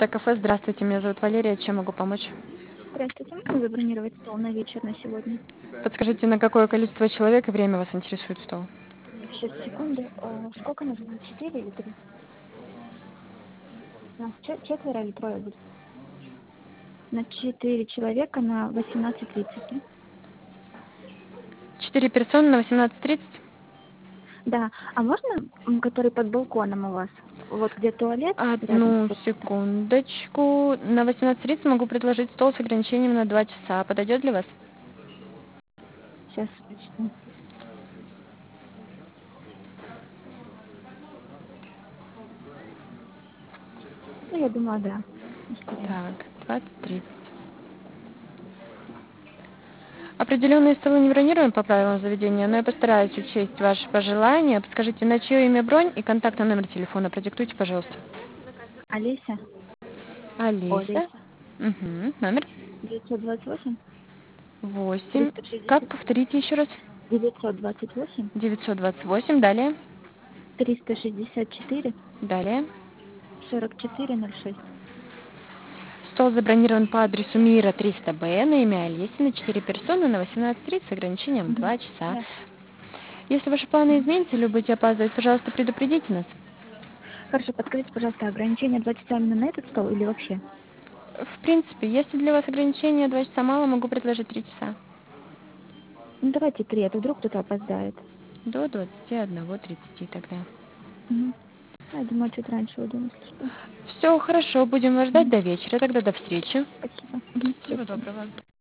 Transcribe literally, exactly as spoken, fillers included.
Кафе, здравствуйте, меня зовут Валерия, чем могу помочь? Здравствуйте, можно забронировать стол на вечер на сегодня? Подскажите, на какое количество человек и время вас интересует стол? Сейчас, секунду. А, Сколько нужно? Четыре или три? Нас че- четверо или трое будет? На четыре человека на восемнадцать тридцать, да? Четыре персоны на восемнадцать тридцать? Да. А можно, м, который под балконом у вас? Вот где туалет рядом с Одну туалетом? секундочку. На восемнадцать тридцать могу предложить стол с ограничением на два часа. Подойдет для вас? Сейчас уточню. Ну, я думаю, да. Успеем. Так, двадцать тридцать. Определенные столы не бронируем по правилам заведения, но я постараюсь учесть ваши пожелания. Подскажите, на чье имя бронь и контактный номер телефона продиктуйте, пожалуйста. Олеся? О, Олеся. Олеся. Угу. Номер девятьсот двадцать восемь восемь. триста Как шестьдесят повторите еще раз? девятьсот двадцать восемь девятьсот двадцать восемь. Далее. триста шестьдесят четыре Далее. сорок четыре ноль шесть. Стол забронирован по адресу Мира триста Б на имя Олеси на четыре персоны на восемнадцать тридцать с ограничением Угу. два часа. Да. Если ваши планы Мгм. изменятся или будете опаздывать, пожалуйста, предупредите нас. Хорошо, подскажите, пожалуйста, ограничение два часа именно на этот стол или вообще? В принципе, если для вас ограничение два часа мало, могу предложить три часа. Ну, давайте три, а то вдруг кто-то опоздает. До двадцати одного тридцати тогда. Мгм. Я думаю, чуть раньше уйдем, если что. Все хорошо, будем вас ждать Мгм. до вечера, тогда до встречи. Спасибо. Мгм. До Всего свидания. доброго.